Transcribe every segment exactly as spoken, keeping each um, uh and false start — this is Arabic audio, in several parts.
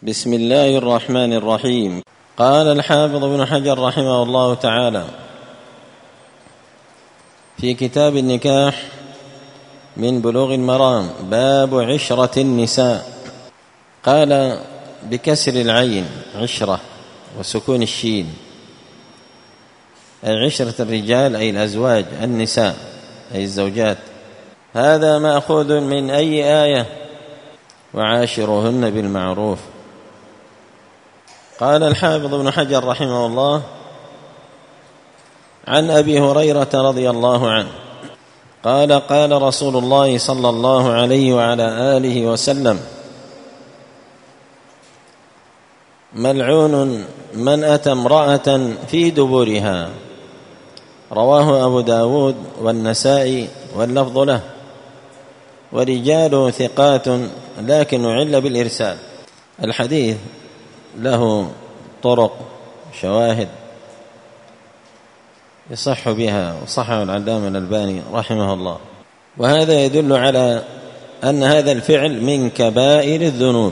بسم الله الرحمن الرحيم. قال الحافظ ابن حجر رحمه الله تعالى في كتاب النكاح من بلوغ المرام باب عشرة النساء، قال بكسر العين عشرة وسكون الشين، أي عشرة الرجال أي الأزواج، النساء أي الزوجات. هذا مأخوذ من أي آية؟ وعاشروهن بالمعروف. قال الحافظ ابن حجر رحمه الله عن أبي هريرة رضي الله عنه قال قال رسول الله صلى الله عليه وعلى آله وسلم: ملعون من أتى امرأة في دبرها. رواه أبو داود والنسائي واللفظ له، ورجاله ثقات لكن عل بالإرسال. الحديث له طرق شواهد يصح بها، وصححه العلامة الألباني رحمه الله. وهذا يدل على أن هذا الفعل من كبائر الذنوب،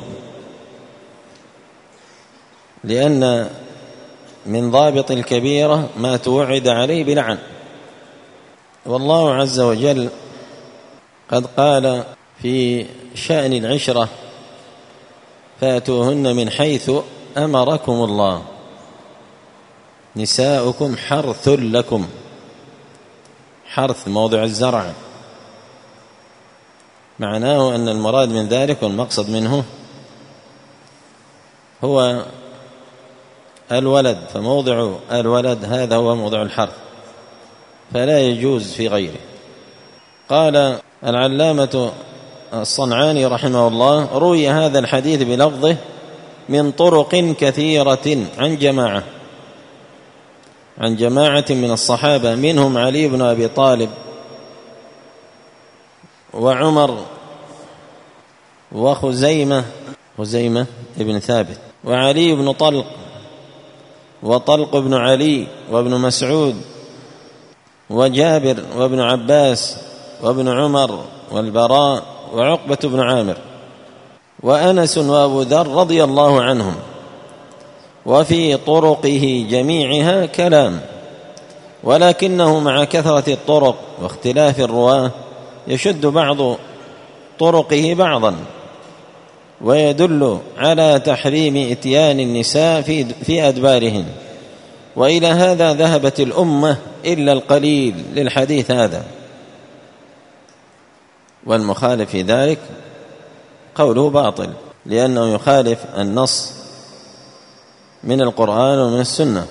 لأن من ضابط الكبيرة ما توعد عليه بلعن. والله عز وجل قد قال في شأن العشرة: فاتوهن من حيث أمركم الله، نساؤكم حرث لكم. حرث موضع الزرع، معناه أن المراد من ذلك والمقصد منه هو الولد، فموضع الولد هذا هو موضع الحرث، فلا يجوز في غيره. قال العلامة الصنعاني رحمه الله: روي هذا الحديث بلفظه من طرق كثيرة عن جماعة عن جماعة من الصحابة، منهم علي بن أبي طالب وعمر وخزيمة خزيمة ابن ثابت وعلي بن طلق وطلق بن علي وابن مسعود وجابر وابن عباس وابن عمر والبراء وعقبة بن عامر وأنس وأبو ذر رضي الله عنهم. وفي طرقه جميعها كلام، ولكنه مع كثرة الطرق واختلاف الرواة يشد بعض طرقه بعضا، ويدل على تحريم إتيان النساء في في أدبارهن. وإلى هذا ذهبت الأمة إلا القليل للحديث هذا. والمخالف في ذلك قوله باطل، لأنه يخالف النص من القرآن ومن السنة.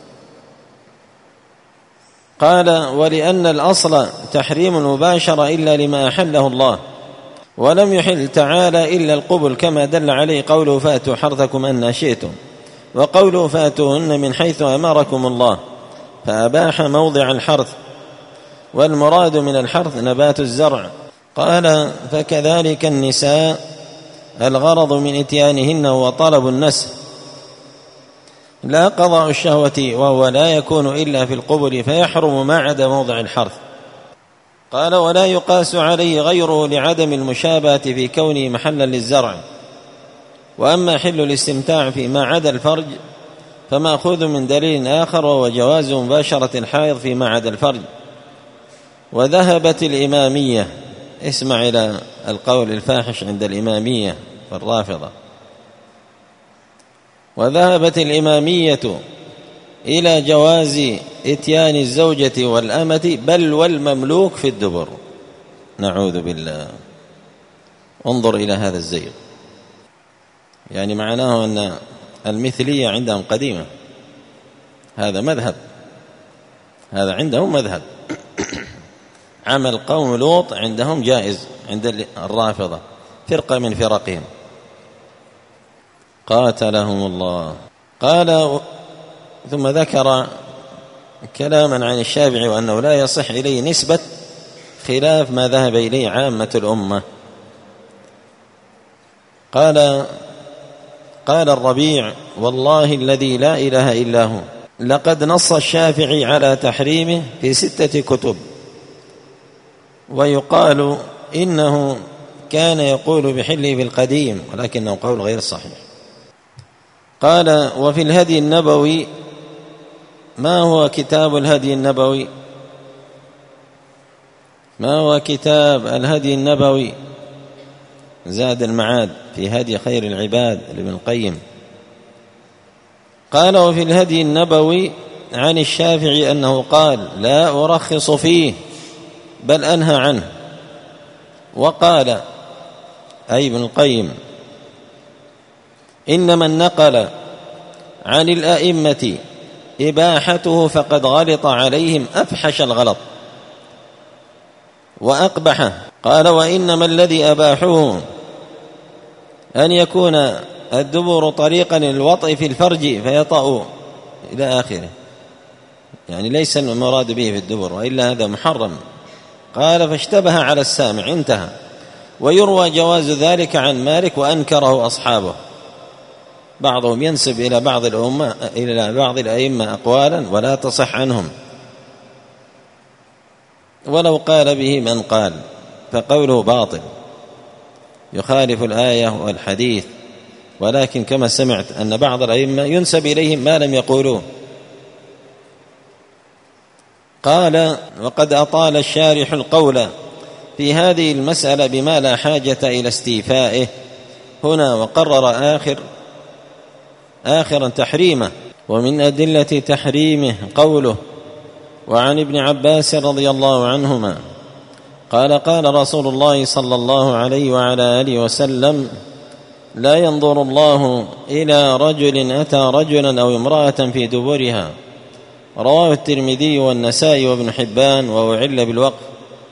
قال: ولأن الأصل تحريم المباشرة إلا لما أحله الله، ولم يحل تعالى إلا القبل، كما دل عليه قوله: فأتوا حرثكم أن شئتم، وقوله: فأتوهن من حيث أمركم الله، فأباح موضع الحرث، والمراد من الحرث نبات الزرع. قال: فكذلك النساء الغرض من إتيانهن هو طلب النسل، لا قضاء الشهوة، وهو لا يكون إلا في القبل، فيحرم ما عدا موضع الحرث. قال: ولا يقاس عليه غيره لعدم المشابهة في كونه محلا للزرع. وأما حل الاستمتاع فيما عدا الفرج فمأخوذ من دليل آخر، وهو جواز مباشرة الحائض فيما عدا الفرج. وذهبت الإمامية، اسمع إلى القول الفاحش عند الإمامية والرافضة، وذهبت الإمامية إلى جواز إتيان الزوجة والأمة بل والمملوك في الدبر. نعوذ بالله. انظر إلى هذا الزيغ، يعني معناه أن المثلية عندهم قديمة. هذا مذهب، هذا عندهم مذهب. عمل قوم لوط عندهم جائز، عند الرافضة فرقة من فرقهم قاتلهم الله. قال: ثم ذكر كلاما عن الشافعي وأنه لا يصح إليه نسبة، خلاف ما ذهب إليه عامة الأمة. قال قال الربيع: والله الذي لا إله إلا هو، لقد نص الشافعي على تحريمه في ستة كتب، ويقال إنه كان يقول بحله في القديم، ولكنه قول غير صحيح. قال: وفي الهدي النبوي. ما هو كتاب الهدي النبوي؟ ما هو كتاب الهدي النبوي؟ زاد المعاد في هدي خير العباد لابن القيم. قال: وفي الهدي النبوي عن الشافعي أنه قال: لا أرخص فيه بل أنهى عنه. وقال أي ابن القيم: إن من نقل عن الأئمة إباحته فقد غلط عليهم أفحش الغلط وأقبحه. قال: وإنما الذي أباحوه أن يكون الدبر طريقا للوطء في الفرج فيطأ إلى آخره، يعني ليس المراد به في الدبر، وإلا هذا محرم. قال: فاشتبه على السامع، انتهى. ويروى جواز ذلك عن مالك وأنكره أصحابه، بعضهم ينسب إلى بعض الأمة إلى بعض الأئمة أقوالا ولا تصح عنهم، ولو قال به من قال فقوله باطل يخالف الآية والحديث. ولكن كما سمعت أن بعض الأئمة ينسب إليهم ما لم يقولوه. قال: وقد أطال الشارح القول في هذه المسألة بما لا حاجة إلى استيفائه هنا، وقرر آخر آخرا تحريمه. ومن أدلة تحريمه قوله: وعن ابن عباس رضي الله عنهما قال: قال رسول الله صلى الله عليه وعلى آله وسلم: لا ينظر الله إلى رجل أتى رجلا أو امرأة في دبرها. رواه الترمذي والنسائي وابن حبان، وأعل بالوقف،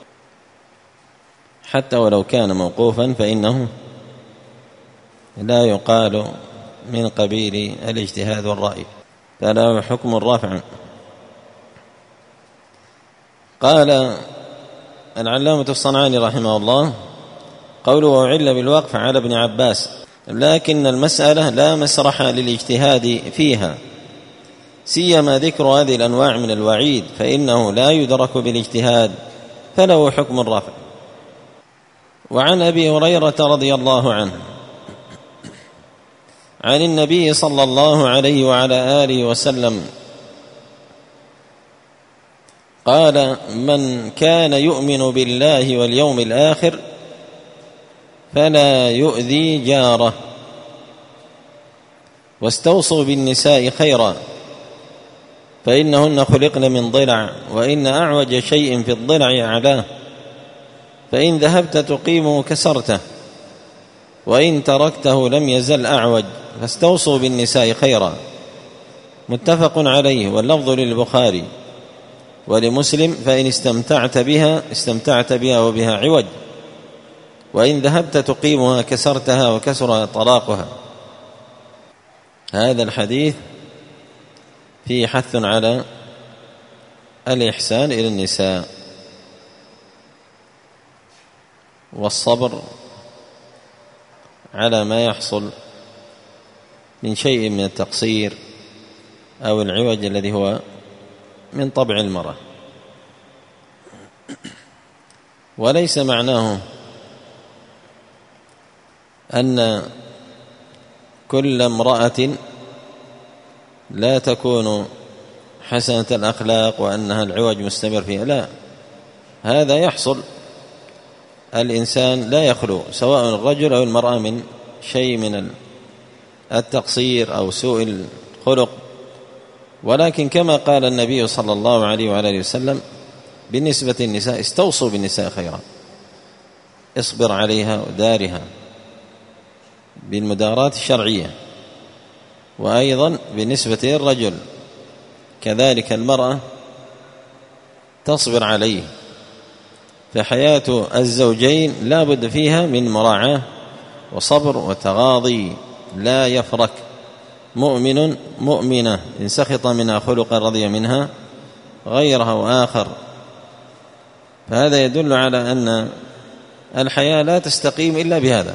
حتى ولو كان موقوفا فإنه لا يقال من قبيل الاجتهاد والرأي، فلا حكم الرافع. قال العلامة الصنعاني رحمه الله: قوله وأعل بالوقف على ابن عباس، لكن المسألة لا مسرح للاجتهاد فيها، سيما ذكر هذه الأنواع من الوعيد، فإنه لا يدرك بالاجتهاد، فله حكم الرفع. وعن أبي هريرة رضي الله عنه عن النبي صلى الله عليه وعلى آله وسلم قال: من كان يؤمن بالله واليوم الآخر فلا يؤذي جاره، واستوصوا بالنساء خيرا فإنهن خلقن من ضلع، وإن أعوج شيء في الضلع أعلاه، فإن ذهبت تقيمه كسرته، وإن تركته لم يزل أعوج، فاستوصوا بالنساء خيرا. متفق عليه، واللفظ للبخاري ولمسلم: فإن استمتعت بها استمتعت بها وبها عوج، وإن ذهبت تقيمها كسرتها وكسر طلاقها. هذا الحديث فيه حث على الإحسان إلى النساء والصبر على ما يحصل من شيء من التقصير أو العوج الذي هو من طبع المرأة. وليس معناه أن كل امرأة لا تكون حسنة الأخلاق وأنها العوج مستمر فيها، لا، هذا يحصل. الإنسان لا يخلو سواء الرجل أو المرأة من شيء من التقصير أو سوء الخلق، ولكن كما قال النبي صلى الله عليه وعلى وسلم بالنسبة للنساء: استوصوا بالنساء خيرا، اصبر عليها ودارها بالمدارات الشرعية. وأيضا بالنسبة للرجل كذلك المرأة تصبر عليه، فحياة الزوجين لا بد فيها من مراعاة وصبر وتغاضي، لا يفرك مؤمن مؤمنة إن سخط منها خلقا رضي منها غيرها وآخر. فهذا يدل على أن الحياة لا تستقيم إلا بهذا،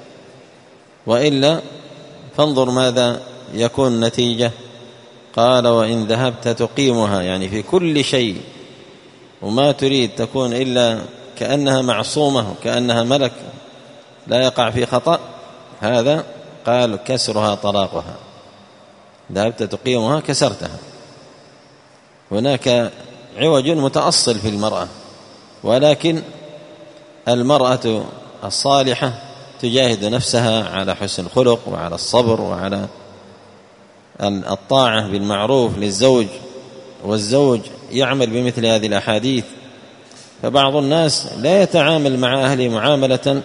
وإلا فانظر ماذا يكون النتيجة. قال: وإن ذهبت تقيمها، يعني في كل شيء، وما تريد تكون إلا كأنها معصومة وكأنها ملك لا يقع في خطأ، هذا قال كسرها طلاقها. ذهبت تقيمها كسرتها. هناك عوج متأصل في المرأة، ولكن المرأة الصالحة تجاهد نفسها على حسن الخلق وعلى الصبر وعلى الطاعة بالمعروف للزوج، والزوج يعمل بمثل هذه الأحاديث. فبعض الناس لا يتعامل مع أهله معاملة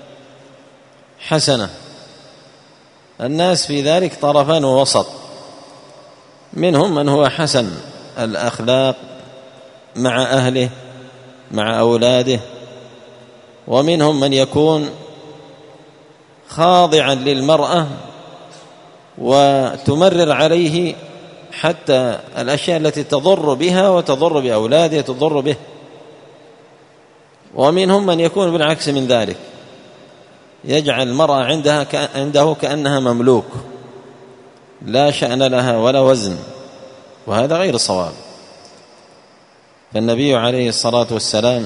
حسنة. الناس في ذلك طرفان ووسط، منهم من هو حسن الأخلاق مع أهله مع أولاده، ومنهم من يكون خاضعا للمرأة وتمرر عليه حتى الأشياء التي تضر بها وتضر بأولاده تضر به، ومنهم من يكون بالعكس من ذلك، يجعل المرأة عندها عنده كأنها مملوك لا شأن لها ولا وزن، وهذا غير صواب. فالنبي عليه الصلاة والسلام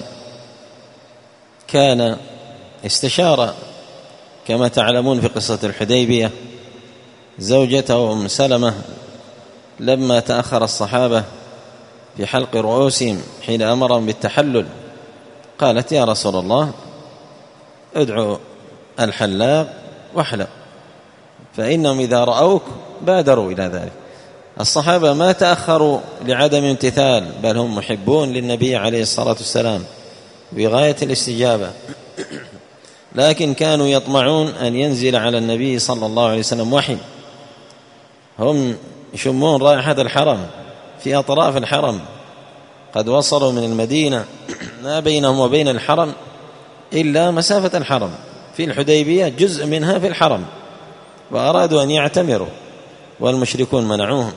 كان استشار كما تعلمون في قصة الحديبية زوجته أم سلمة لما تأخر الصحابة في حلق رؤوسهم حين أمرهم بالتحلل، قالت يا رسول الله ادعوا الحلاق واحلق، فإنهم إذا رأوك بادروا إلى ذلك. الصحابة ما تأخروا لعدم امتثال، بل هم محبون للنبي عليه الصلاة والسلام بغاية الاستجابة، لكن كانوا يطمعون أن ينزل على النبي صلى الله عليه وسلم وحي. هم يشمون رائحة الحرم في أطراف الحرم، قد وصلوا من المدينة ما بينهم وبين الحرم إلا مسافة الحرم، في الحديبية جزء منها في الحرم، وأرادوا أن يعتمروا والمشركون منعوهم،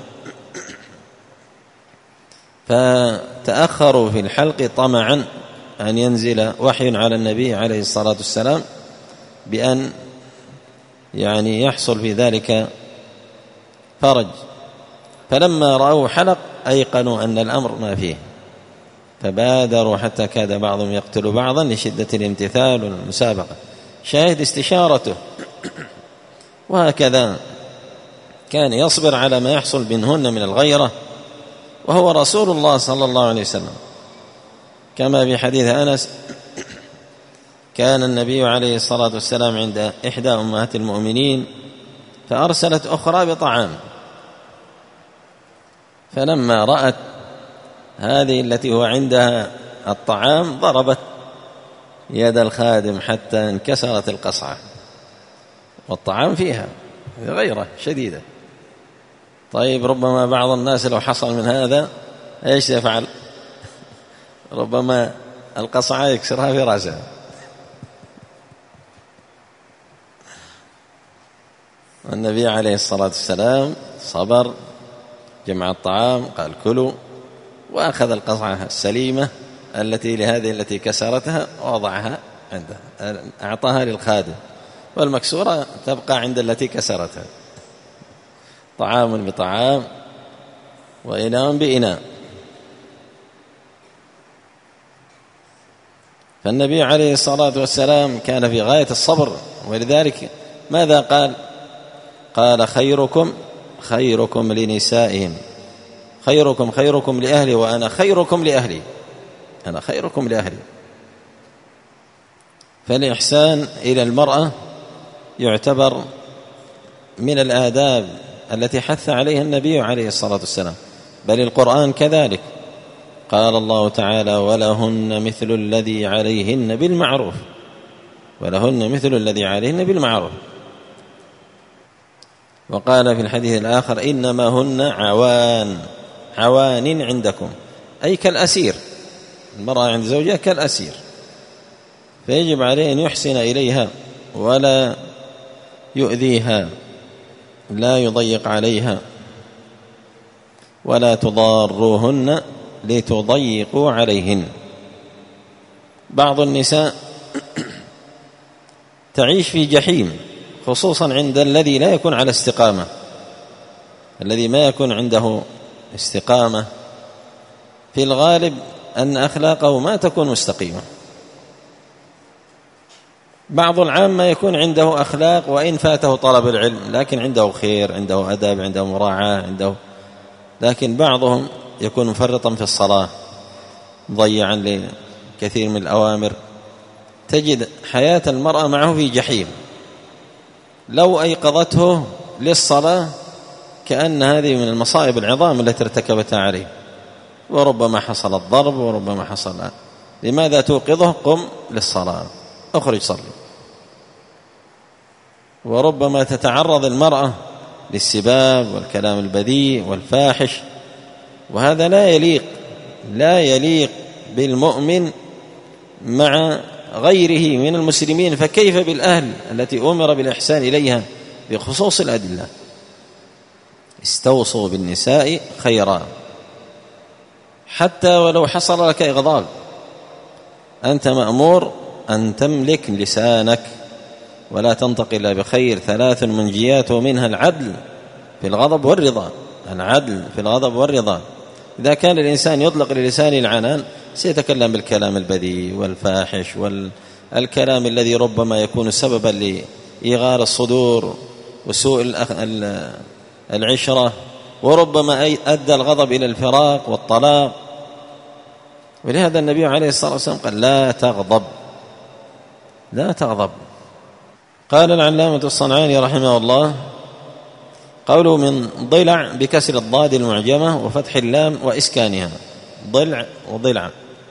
فتأخروا في الحلق طمعا أن ينزل وحي على النبي عليه الصلاة والسلام بأن يعني يحصل في ذلك فرج. فلما رأوا حلق أيقنوا أن الأمر ما فيه، فبادروا حتى كاد بعضهم يقتل بعضا لشدة الامتثال والمسابقة. شاهد استشارته. وهكذا كان يصبر على ما يحصل منهن من الغيرة، وهو رسول الله صلى الله عليه وسلم، كما في حديث أنس كان النبي عليه الصلاة والسلام عند إحدى أمهات المؤمنين فأرسلت أخرى بطعام، فلما رأت هذه التي هو عندها الطعام ضربت يد الخادم حتى انكسرت القصعة، والطعام فيها غيرة شديدة. طيب ربما بعض الناس لو حصل من هذا ايش يفعل؟ ربما القصعة يكسرها في رأسها. والنبي عليه الصلاة والسلام صبر، جمع الطعام، قال كلوا، وأخذ القصعة السليمة التي لهذه التي كسرتها ووضعها عنده، أعطاها للخادم، والمكسورة تبقى عند التي كسرتها. طعام بطعام وإناء بإناء. فالنبي عليه الصلاة والسلام كان في غاية الصبر، ولذلك ماذا قال؟ قال خيركم خيركم لنسائهم، خيركم خيركم لأهلي وأنا خيركم لأهلي، أنا خيركم لأهلي. فالإحسان إلى المرأة يعتبر من الآداب التي حث عليها النبي عليه الصلاة والسلام، بل القرآن كذلك. قال الله تعالى ولهن مثل الذي عليهن بالمعروف، ولهن مثل الذي عليهن بالمعروف. وقال في الحديث الآخر إنما هن عوان، عوان عندكم، أي كالأسير. المرأة عند زوجها كالأسير، فيجب عليه أن يحسن إليها ولا يؤذيها، لا يضيق عليها، ولا تضاروهن لتضيقوا عليهن. بعض النساء تعيش في جحيم، خصوصا عند الذي لا يكون على استقامة، الذي ما يكون عنده استقامة في الغالب أن أخلاقه ما تكون مستقيمة، بعض العامة يكون عنده أخلاق وإن فاته طلب العلم، لكن عنده خير، عنده أدب، عنده مراعاة، عنده، لكن بعضهم يكون مفرطا في الصلاة، مضيعا لكثير من الأوامر. تجد حياة المرأة معه في جحيم، لو أيقظته للصلاة كأن هذه من المصائب العظام التي ارتكبتها عليه، وربما حصل الضرب وربما حصل. لماذا توقظه؟ قم للصلاة، اخرج صلي. وربما تتعرض المرأة للسباب والكلام البذيء والفاحش، وهذا لا يليق لا يليق بالمؤمن مع غيره من المسلمين، فكيف بالأهل التي أمر بالإحسان إليها بخصوص الأدلة؟ استوصوا بالنساء خيرا، حتى ولو حصل لك إغضاب أنت مأمور أن تملك لسانك ولا تنطق إلا بخير. ثلاث منجيات منها العدل في الغضب والرضا، العدل في الغضب والرضا. إذا كان الإنسان يطلق للسانه العنان سيتكلم بالكلام البذيء والفاحش والكلام الذي ربما يكون سببا لإغار الصدور وسوء العشرة، وربما أدى الغضب إلى الفراق والطلاق. ولهذا النبي عليه الصلاة والسلام قال لا تغضب لا تغضب. قال العلامة الصنعاني رحمه الله قوله من ضلع بكسر الضاد المعجمة وفتح اللام وإسكانها، ضلع وضلع.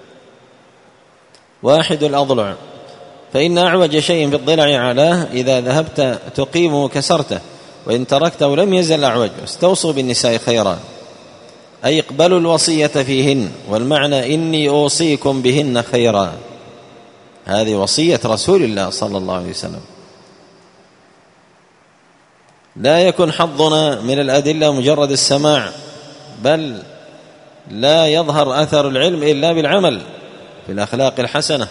واحد الأضلع، فإن أعوج شيء في الضلع علاه، إذا ذهبت تقيمه كسرته، وإن تركته لم يزل أعوج. استوصوا بالنساء خيرا، أي اقبلوا الوصية فيهن، والمعنى إني أوصيكم بهن خيرا. هذه وصية رسول الله صلى الله عليه وسلم. لا يكون حظنا من الأدلة مجرد السماع، بل لا يظهر أثر العلم إلا بالعمل في الأخلاق الحسنة.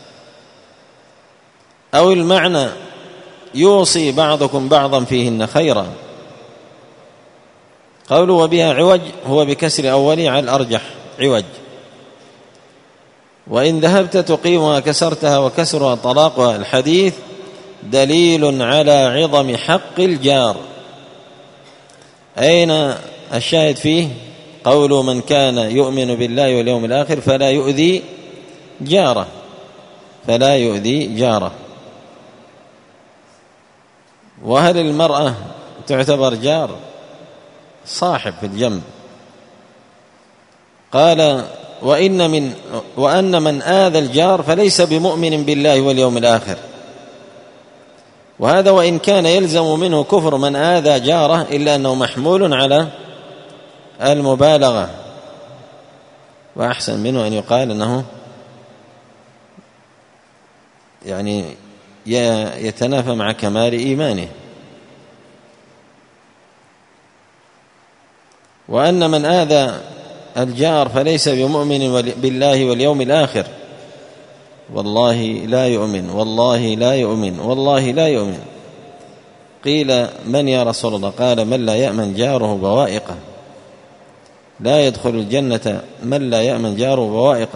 أو المعنى يوصي بعضكم بعضا فيهن خيرا. قوله وبها عوج هو بكسر أولي على الأرجح عوج. وإن ذهبت تقيمها كسرتها وكسرها طلاقها. الحديث دليل على عظم حق الجار. أين الشاهد فيه؟ قول من كان يؤمن بالله واليوم الآخر فلا يؤذي جاره فلا يؤذي جاره. وهل المرأة تعتبر جار؟ صاحب في الجنب. قال وإن من وأن من آذى الجار فليس بمؤمن بالله واليوم الآخر. وهذا وإن كان يلزم منه كفر من آذى جاره، إلا أنه محمول على المبالغة، وأحسن منه أن يقال أنه يعني يتنافى مع كمال إيمانه. وأن من آذى الجار فليس بمؤمن بالله واليوم الآخر. والله لا يؤمن والله لا يؤمن والله لا يؤمن. قيل من يا رسول الله؟ قال من لا يأمن جاره بوائقه. لا يدخل الجنة من لا يأمن جاره بوائقه.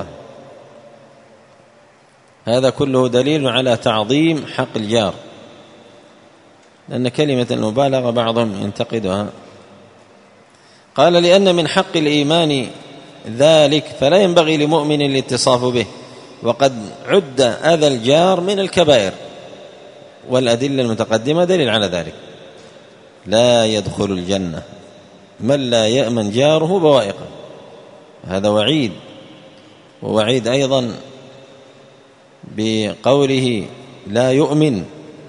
هذا كله دليل على تعظيم حق الجار، لأن كلمة المبالغة بعضهم ينتقدها. قال لأن من حق الإيمان ذلك، فلا ينبغي لمؤمن الاتصاف به، وقد عد أذى الجار من الكبائر، والأدلة المتقدمة دليل على ذلك. لا يدخل الجنة من لا يأمن جاره بوائقه. هذا وعيد، ووعيد أيضا بقوله لا يؤمن.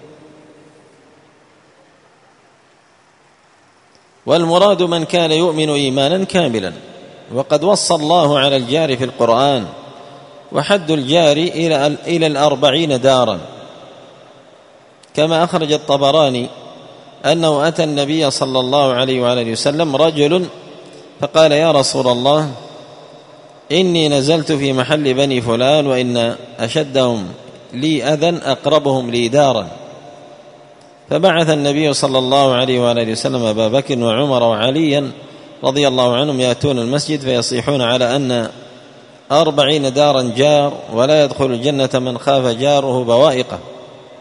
والمراد من كان يؤمن إيمانا كاملا. وقد وصى الله على الجار في القرآن، وحد الجار إلى إلى الأربعين دارا، كما أخرج الطبراني أنه أتى النبي صلى الله عليه وآله وسلم رجل فقال يا رسول الله إني نزلت في محل بني فلان، وإن أشدهم لي أذى أقربهم لي دارا. فبعث النبي صلى الله عليه وآله وسلم أبا بكر وعمر وعليا رضي الله عنهم يأتون المسجد فيصيحون على أن أربعين دارا جار، ولا يدخل الجنة من خاف جاره بوائقه.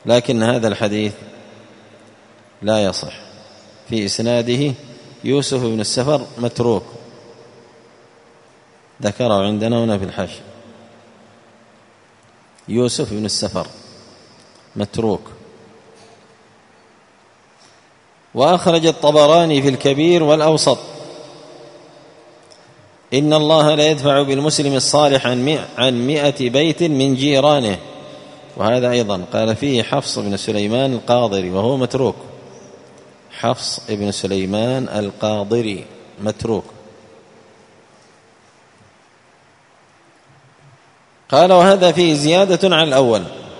لكن هذا الحديث لا يصح، في إسناده يوسف بن السفر متروك، ذكره عندنا هنا في الحاشية، يوسف بن السفر متروك. وأخرج الطبراني في الكبير والأوسط: إن الله لا يدفع بالمسلم الصالح عن مئة بيت من جيرانه. وهذا أيضا قال فيه حفص بن سليمان القاضري وهو متروك، حفص بن سليمان القاضري متروك. قال وهذا فيه زيادة على الأول،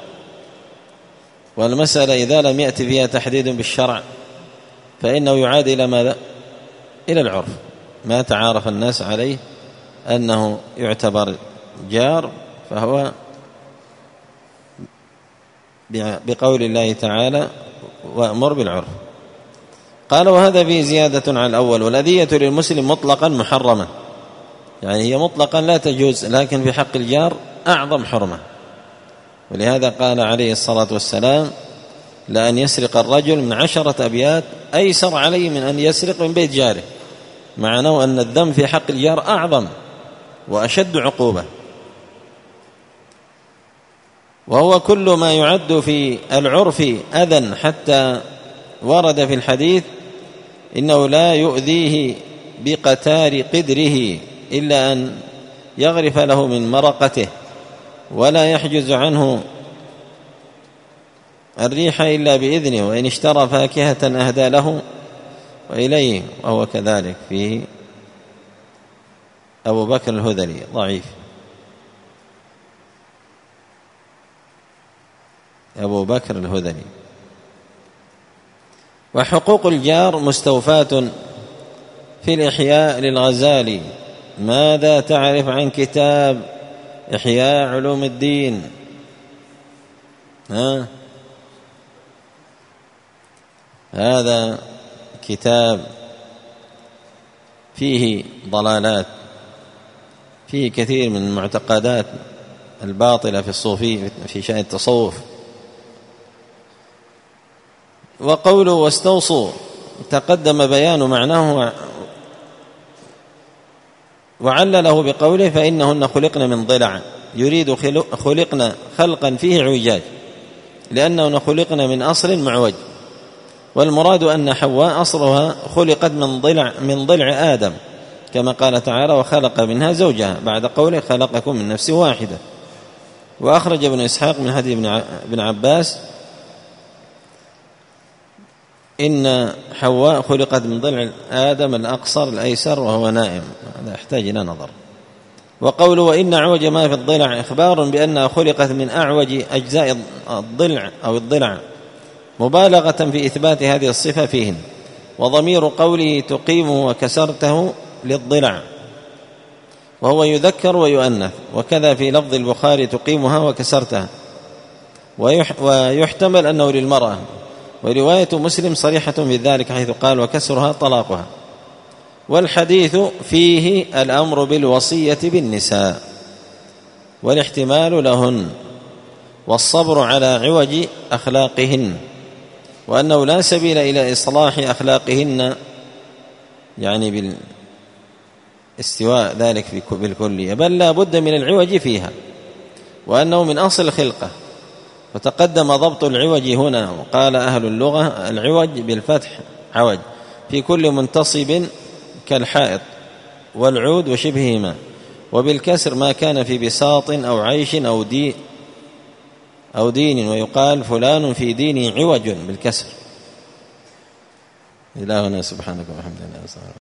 والمسألة إذا لم يأتي فيها تحديد بالشرع فإنه يعاد إلى ماذا؟ إلى العرف، ما تعارف الناس عليه أنه يعتبر جار فهو بقول الله تعالى وأمر بالعرف. قال وهذا فيه زيادة على الأول، والأذية للمسلم مطلقا محرمة، يعني هي مطلقا لا تجوز، لكن في حق الجار أعظم حرمة. ولهذا قال عليه الصلاة والسلام: لأن يسرق الرجل من عشرة أبيات أيسر عليه من أن يسرق من بيت جاره، معناه أن الذنب في حق الجار أعظم وأشد عقوبة. وهو كل ما يعد في العرف أذى، حتى ورد في الحديث: إنه لا يؤذيه بقتار قدره إلا أن يغرف له من مرقته، ولا يحجز عنه الريح إلا بإذنه، وإن اشترى فاكهة أهدى له وإليه. وهو كذلك فيه أبو بكر الهذلي ضعيف، أبو بكر الهذلي. وحقوق الجار مستوفاة في الإحياء للغزالي: ماذا تعرف عن كتاب إحياء علوم الدين؟ ها؟ هذا كتاب فيه ضلالات، فيه كثير من المعتقدات الباطلة في الصوفي في شأن التصوف. وقوله واستوصوا تقدم بيان معناه، وعلله بقوله: فإنهن خلقن من ضلع، يريد خلقن خلقا فيه عوجاج، لأنهن خلقن من أصل معوج. والمراد أن حواء أصلها خلقت من ضلع من ضلع آدم، كما قال تعالى: وخلق منها زوجها، بعد قوله: خلقكم من نفس واحدة. وأخرج ابن إسحاق من حديث ابن عباس: إن حواء خلقت من ضلع آدم الأقصر الأيسر وهو نائم. هذا يحتاج إلى نظر. وقوله: وإن أعوج ما في الضلع إخبار بأنها خلقت من أعوج أجزاء الضلع أو الضلع، مبالغة في إثبات هذه الصفة فيهن. وضمير قوله تقيمه وكسرته للضلع، وهو يذكر ويؤنث. وكذا في لفظ البخاري تقيمها وكسرتها، ويحتمل أنه للمرأة. ورواية مسلم صريحة في ذلك حيث قال: وكسرها طلاقها. والحديث فيه الأمر بالوصية بالنساء والاحتمال لهن، والصبر على عوج أخلاقهن، وأنه لا سبيل إلى إصلاح أخلاقهن، يعني بالاستواء ذلك بالكلية، بل لا بد من العوج فيها، وأنه من أصل الخلقة. وتقدم ضبط العوج هنا، وقال أهل اللغة: العوج بالفتح عوج في كل منتصب كالحائط والعود وشبههما، وبالكسر ما كان في بساط أو عيش أو دين أو دين، ويقال فلان في ديني عوج بالكسر. إلهنا سبحانك وبحمدك.